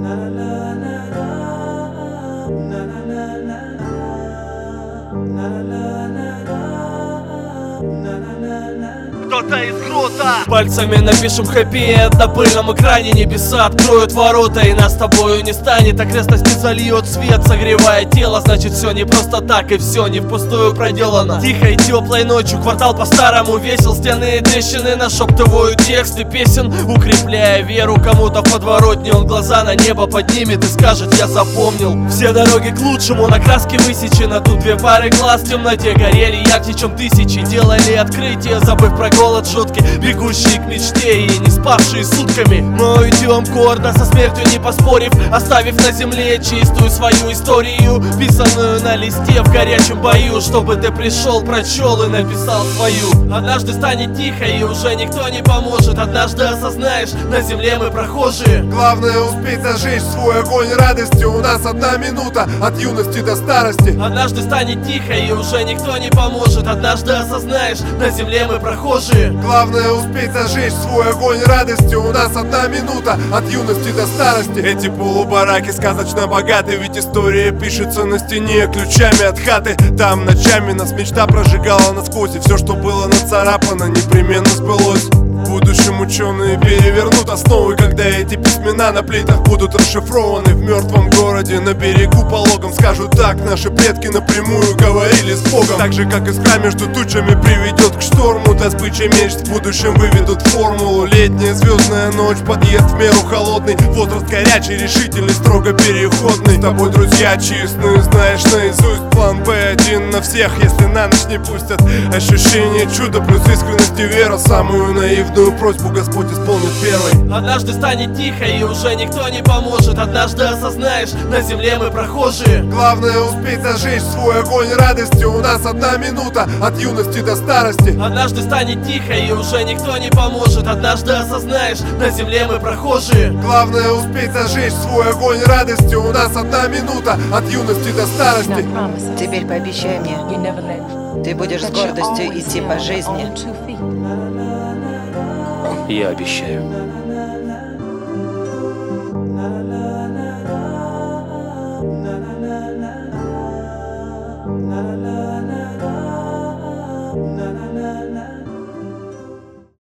Кто-то из грота. Пальцами напишем хэппи-энд на пыльном экране. Небеса откроют ворота, и нас с тобою не станет. Окрестности зальет свет, согревая тело. Значит, все не просто так, и все не впустую проделано. Тихой теплой ночью квартал по-старому весел. Стены и трещины нашептывают тексты песен, укрепляя веру кому-то в подворотне. Он глаза на небо поднимет и скажет: я запомнил. Все дороги к лучшему на краске высечены. Тут две пары глаз в темноте горели ярче, чем тысячи. Делали открытие, забыв про голод жуткий, бегущие к мечте и не спавшие сутками. Но идем гордо, со смертью не поспорив, оставив на земле чистую свою историю, писанную на листе в горячем бою, чтобы ты пришел, прочел и написал свою. Однажды станет тихо, и уже никто не поможет. Однажды осознаешь, на земле мы прохожие. Главное успеть зажечь свой огонь радости. У нас 1 минута от юности до старости. Однажды станет тихо, и уже никто не поможет. Однажды осознаешь, на земле мы прохожие. Главное успеть зажечь свой огонь радости. У нас 1 минута от юности до старости. Эти полубараки сказочно богаты, ведь история пишется на стене ключами от хаты. Там ночами нас мечта прожигала насквозь, и все, что было нацарапано, непременно сбылось. В будущем ученые перевернут основы, когда эти письмена на плитах будут расшифрованы. В мертвом городе на берегу пологом скажут: так наши предки напрямую говорили с Богом. Так же, как искра между тучами приведет к шторму, добычей мечт в будущем выведут формулу. Летняя звездная ночь, подъезд в меру холодный, возраст горячий, решительный, строго переходный. С тобой друзья честные, знаешь наизусть план Б1 на всех, если на ночь не пустят. Ощущение чуда плюс искренность и вера, самую наивную просьбу Господь исполнит первой. Однажды станет тихо, и уже никто не поможет. Однажды осознаешь, на земле мы прохожие. Главное успеть зажечь свой огонь радости. У нас 1 минута от юности до старости. Однажды станет тихо, и уже никто не поможет. Однажды осознаешь, на земле мы прохожие. Главное успеть зажечь свой огонь радости. У нас 1 минута от юности до старости. Теперь пообещай мне, ты будешь с гордостью идти по жизни. Я обещаю.